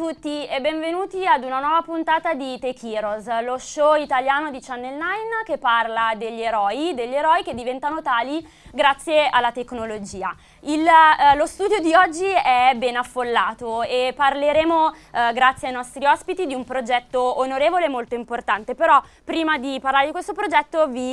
tutti e benvenuti ad una nuova puntata di Tech Heroes, lo show italiano di Channel 9 che parla degli eroi che diventano tali grazie alla tecnologia. Lo studio di oggi è ben affollato e parleremo, grazie ai nostri ospiti, di un progetto onorevole e molto importante. Però prima di parlare di questo progetto vi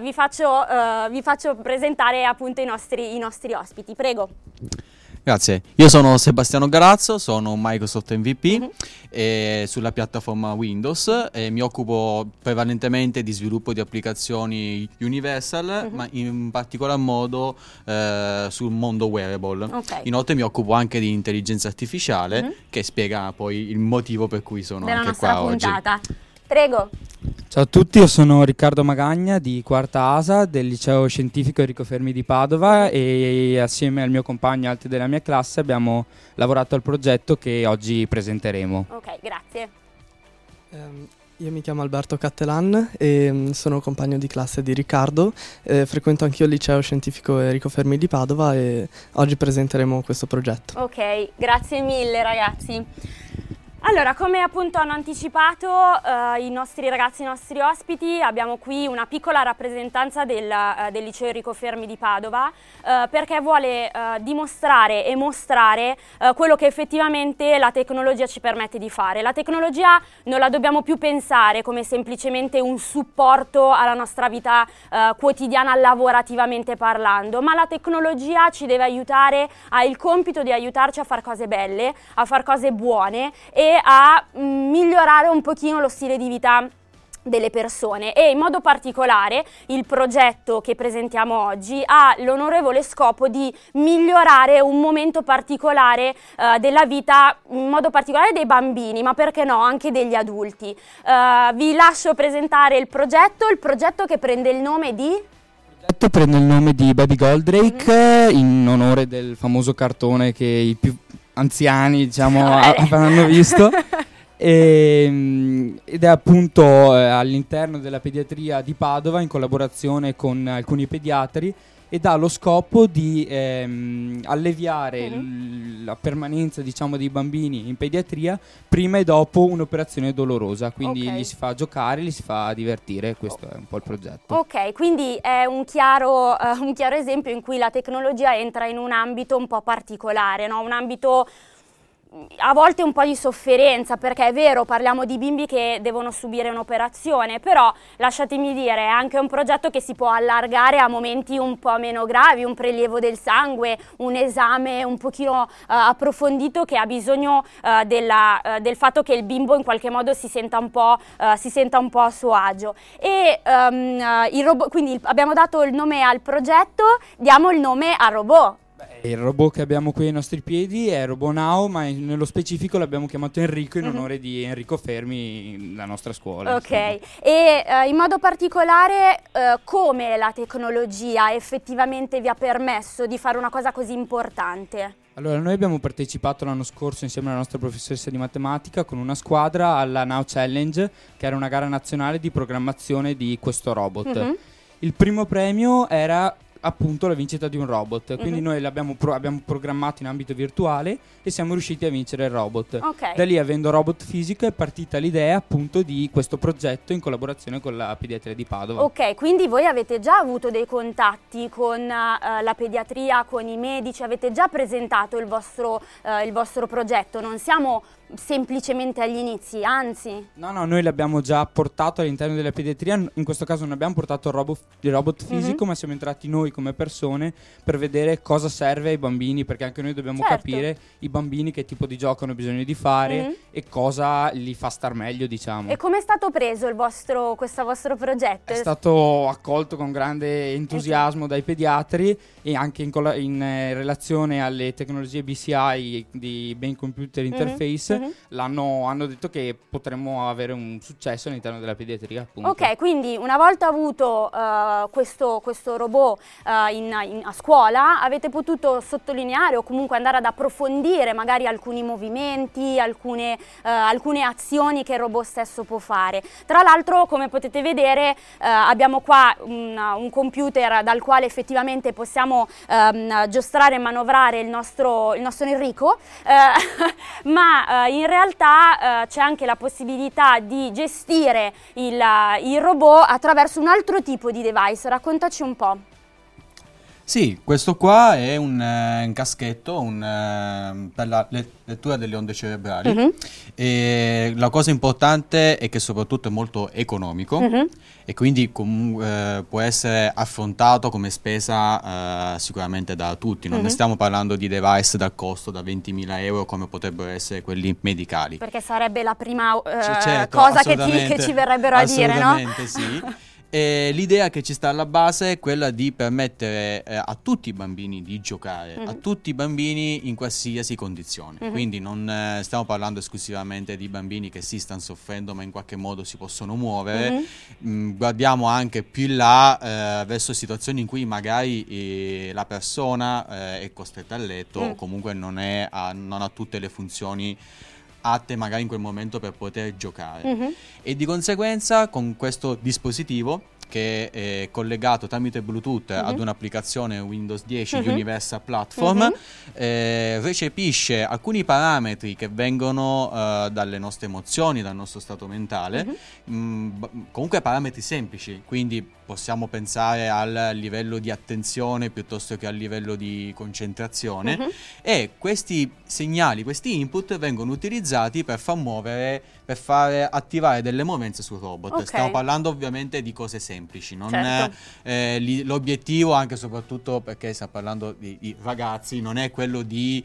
faccio presentare appunto i nostri ospiti. Prego. Grazie, io sono Sebastiano Garazzo, sono un Microsoft MVP sulla piattaforma Windows e mi occupo prevalentemente di sviluppo di applicazioni Universal, ma in particolar modo sul mondo wearable. Okay. Inoltre mi occupo anche di intelligenza artificiale, che spiega poi il motivo per cui sono della anche nostra qua puntata. oggi. Prego. Ciao a tutti, io sono Riccardo Magagna di Quarta ASA del Liceo Scientifico Enrico Fermi di Padova e assieme al mio compagno e altri della mia classe abbiamo lavorato al progetto che oggi presenteremo. Ok, grazie. Io mi chiamo Alberto Cattelan e sono compagno di classe di Riccardo, frequento anch'io il Liceo Scientifico Enrico Fermi di Padova e oggi presenteremo questo progetto. Ok, grazie mille ragazzi. Allora, come appunto hanno anticipato i nostri ragazzi, i nostri ospiti, abbiamo qui una piccola rappresentanza del Liceo Enrico Fermi di Padova perché vuole dimostrare e mostrare quello che effettivamente la tecnologia ci permette di fare. La tecnologia non la dobbiamo più pensare come semplicemente un supporto alla nostra vita quotidiana lavorativamente parlando, ma la tecnologia ci deve aiutare, ha il compito di aiutarci a fare cose belle, a fare cose buone e a migliorare un pochino lo stile di vita delle persone. E in modo particolare il progetto che presentiamo oggi ha l'onorevole scopo di migliorare un momento particolare della vita, in modo particolare dei bambini, ma perché no, anche degli adulti. Vi lascio presentare il progetto che prende il nome di... Il progetto prende il nome di Baby Goldrake in onore del famoso cartone che i più anziani, diciamo, avranno visto. Ed è appunto all'interno della pediatria di Padova in collaborazione con alcuni pediatri ed ha lo scopo di alleviare la permanenza, diciamo, dei bambini in pediatria prima e dopo un'operazione dolorosa, quindi gli si fa giocare, li si fa divertire, questo è un po' il progetto. Ok, quindi è un chiaro esempio in cui la tecnologia entra in un ambito un po' particolare, no? Un ambito a volte un po' di sofferenza, perché è vero, parliamo di bimbi che devono subire un'operazione, però lasciatemi dire, è anche un progetto che si può allargare a momenti un po' meno gravi, un prelievo del sangue, un esame un pochino approfondito che ha bisogno del fatto che il bimbo in qualche modo si senta un po' a suo agio. E il robot, quindi abbiamo dato il nome al progetto, diamo il nome al robot. Il robot che abbiamo qui ai nostri piedi è RoboNow, ma nello specifico l'abbiamo chiamato Enrico in onore di Enrico Fermi, la nostra scuola. Ok, insomma. E in modo particolare come la tecnologia effettivamente vi ha permesso di fare una cosa così importante? Allora, noi abbiamo partecipato l'anno scorso insieme alla nostra professoressa di matematica con una squadra alla Now Challenge, che era una gara nazionale di programmazione di questo robot. Il primo premio era appunto la vincita di un robot, quindi noi l'abbiamo abbiamo programmato in ambito virtuale e siamo riusciti a vincere il robot. Da lì, avendo robot fisico, è partita l'idea appunto di questo progetto in collaborazione con la pediatria di Padova. Ok, quindi voi avete già avuto dei contatti con la pediatria, con i medici, avete già presentato il vostro progetto, non siamo semplicemente agli inizi, anzi. No, noi l'abbiamo già portato all'interno della pediatria, in questo caso non abbiamo portato il robot fisico, ma siamo entrati noi come persone per vedere cosa serve ai bambini, perché anche noi dobbiamo capire i bambini che tipo di gioco hanno bisogno di fare e cosa li fa star meglio, diciamo. E come è stato preso questo vostro progetto? È stato accolto con grande entusiasmo dai pediatri e anche in relazione alle tecnologie BCI di Brain Computer Interface hanno detto che potremmo avere un successo all'interno della pediatria, appunto. Ok, quindi una volta avuto questo robot a scuola avete potuto sottolineare o comunque andare ad approfondire magari alcuni movimenti, alcune azioni che il robot stesso può fare. Tra l'altro, come potete vedere, abbiamo qua un computer dal quale effettivamente possiamo giostrare e manovrare il nostro Enrico, ma in realtà c'è anche la possibilità di gestire il robot attraverso un altro tipo di device. Raccontaci un po'. Sì, questo qua è un caschetto per la lettura delle onde cerebrali. E la cosa importante è che soprattutto è molto economico e quindi può essere affrontato come spesa sicuramente da tutti. Non ne stiamo parlando di device dal costo da 20.000 euro come potrebbero essere quelli medicali. Perché sarebbe la prima certo, cosa che ci verrebbero a dire, no? Assolutamente sì. E l'idea che ci sta alla base è quella di permettere a tutti i bambini di giocare, a tutti i bambini in qualsiasi condizione. Quindi non stiamo parlando esclusivamente di bambini che si stanno soffrendo ma in qualche modo si possono muovere. Guardiamo anche più in là verso situazioni in cui magari la persona è costretta a letto o comunque non ha tutte le funzioni atte magari in quel momento per poter giocare. E di conseguenza con questo dispositivo che è collegato tramite Bluetooth ad un'applicazione Windows 10 Universal Platform, recepisce alcuni parametri che vengono dalle nostre emozioni, dal nostro stato mentale, comunque parametri semplici, quindi possiamo pensare al livello di attenzione piuttosto che al livello di concentrazione, e questi segnali, questi input vengono utilizzati per far attivare delle movenze sul robot. Okay. Stiamo parlando ovviamente di cose semplici, non Certo. l'obiettivo, anche e soprattutto perché stiamo parlando di ragazzi, non è quello di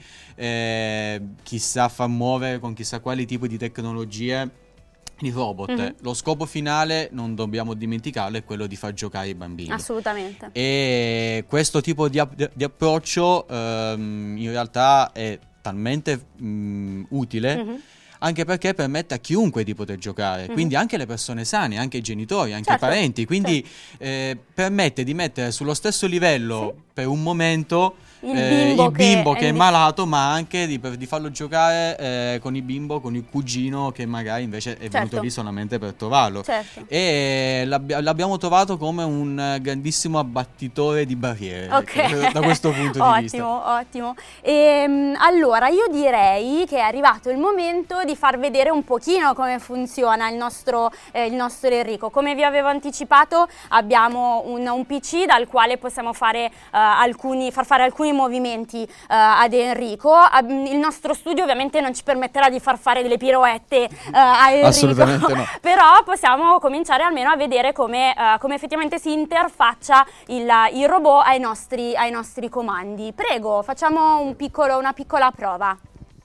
chissà far muovere con chissà quali tipi di tecnologie il robot. Lo scopo finale, non dobbiamo dimenticarlo, è quello di far giocare i bambini. Assolutamente. E questo tipo di approccio in realtà è talmente utile, anche perché permette a chiunque di poter giocare, quindi anche le persone sane, anche i genitori, anche Certo, i parenti, quindi permette di mettere sullo stesso livello per un momento il bimbo che è malato, ma anche di farlo giocare con il bimbo, con il cugino che magari invece è venuto lì solamente per trovarlo. Certo. E l'abbiamo trovato come un grandissimo abbattitore di barriere, Ok. da questo punto di vista. Ottimo. Allora, io direi che è arrivato il momento di far vedere un pochino come funziona il nostro Enrico. Come vi avevo anticipato, abbiamo un PC dal quale possiamo far fare alcuni movimenti ad Enrico. Il nostro studio ovviamente non ci permetterà di far fare delle piroette a Enrico. Assolutamente no. Però possiamo cominciare almeno a vedere come effettivamente si interfaccia il robot ai nostri comandi. Prego, facciamo una piccola prova.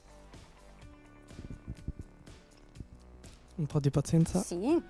Un po' di pazienza. Sì.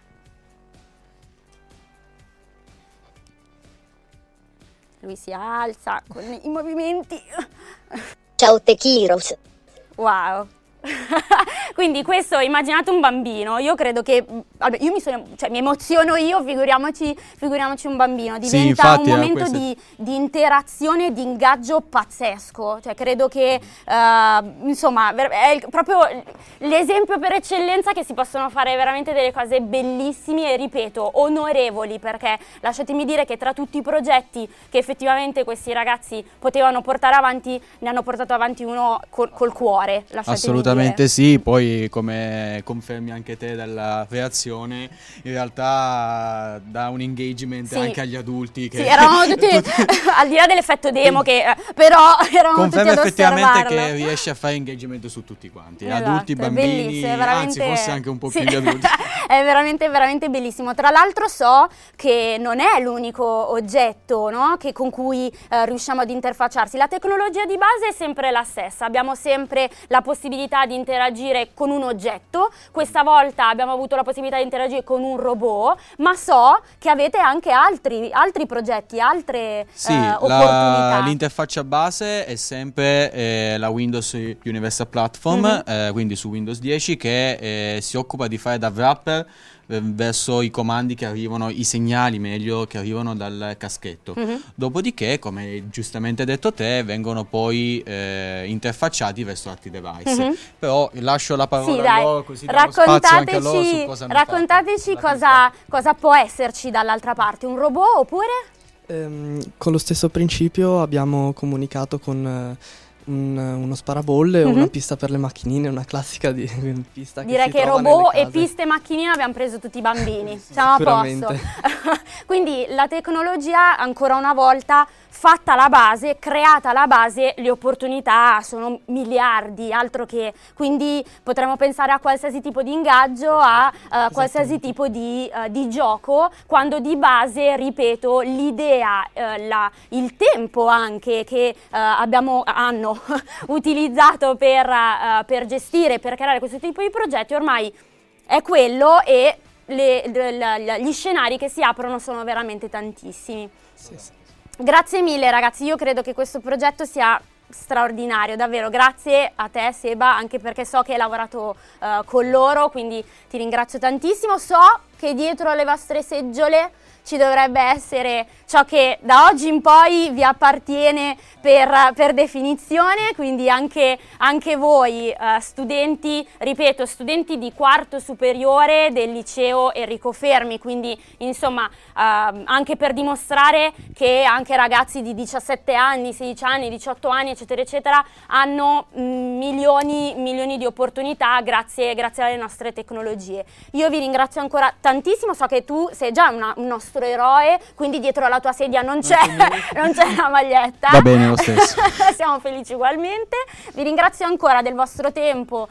Lui si alza con i movimenti. Ciao Techiros. Wow. Quindi questo, immaginate un bambino, io credo che, vabbè, mi emoziono io, figuriamoci un bambino, diventa infatti, un momento di interazione, di ingaggio pazzesco, cioè credo che, insomma, è proprio l'esempio per eccellenza che si possono fare veramente delle cose bellissime e, ripeto, onorevoli, perché lasciatemi dire che tra tutti i progetti che effettivamente questi ragazzi potevano portare avanti, ne hanno portato avanti uno col cuore, lasciatemi Assolutamente dire. sì, poi come confermi anche te dalla reazione, in realtà dà un engagement anche agli adulti. Che sì, eravamo tutti, al di là dell'effetto demo, che però eravamo tutti ad conferma effettivamente osservarlo. che riesce a fare engagement su tutti quanti, Esatto, adulti, è bambini, bellissimo, è veramente, anzi forse anche un po' sì, più gli adulti. È veramente, veramente bellissimo. Tra l'altro so che non è l'unico oggetto, no, con cui riusciamo ad interfacciarsi. La tecnologia di base è sempre la stessa, abbiamo sempre la possibilità di interagire con un oggetto, questa volta abbiamo avuto la possibilità di interagire con un robot, ma so che avete anche altri progetti, altre opportunità. L'interfaccia base è sempre la Windows Universal Platform, quindi su Windows 10, che si occupa di fare da wrapper verso i comandi che arrivano, i segnali meglio che arrivano dal caschetto. Dopodiché, come giustamente detto te, vengono poi interfacciati verso altri device. Però lascio la parola a loro, così diamo spazio anche a loro su cosa hanno raccontateci cosa può esserci dall'altra parte, un robot oppure? Con lo stesso principio abbiamo comunicato con uno sparabolle o una pista per le macchinine, una classica pista che direi si che trova robot nelle e case. piste e macchinine abbiamo preso tutti i bambini, siamo a posto. Quindi la tecnologia, ancora una volta, fatta la base, creata la base, le opportunità sono miliardi, altro che, quindi potremmo pensare a qualsiasi tipo di ingaggio, a qualsiasi tipo di gioco, quando di base, ripeto, l'idea, il tempo anche che hanno utilizzato per gestire, per creare questo tipo di progetti ormai è quello, e gli scenari che si aprono sono veramente tantissimi. Sì. Grazie mille ragazzi, io credo che questo progetto sia straordinario, davvero, grazie a te Seba, anche perché so che hai lavorato con loro, quindi ti ringrazio tantissimo. So che dietro le vostre seggiole ci dovrebbe essere ciò che da oggi in poi vi appartiene per definizione, quindi anche voi studenti, ripeto, studenti di quarto superiore del liceo Enrico Fermi, quindi insomma anche per dimostrare che anche ragazzi di 17 anni, 16 anni, 18 anni eccetera eccetera hanno milioni di opportunità grazie alle nostre tecnologie. Io vi ringrazio ancora tantissimo, so che tu sei già un nostro eroe, quindi dietro alla tua sedia non c'è la maglietta. Va bene lo stesso. Siamo felici ugualmente. Vi ringrazio ancora del vostro tempo,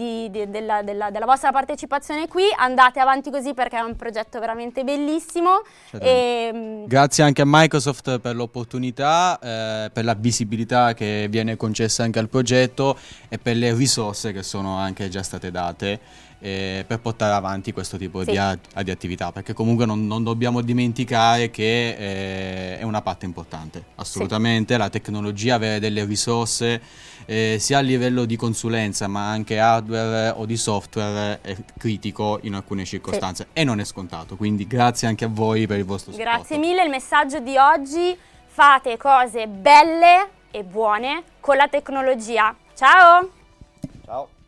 della vostra partecipazione qui. Andate avanti così perché è un progetto veramente bellissimo. Grazie anche a Microsoft per l'opportunità, per la visibilità che viene concessa anche al progetto e per le risorse che sono anche già state date per portare avanti questo tipo di attività, perché comunque non dobbiamo dimenticare che è una parte importante, assolutamente. La tecnologia, avere delle risorse sia a livello di consulenza ma anche hardware o di software è critico in alcune circostanze e non è scontato, quindi grazie anche a voi per il vostro supporto. Grazie mille, il messaggio di oggi: fate cose belle e buone con la tecnologia. Ciao! Ciao!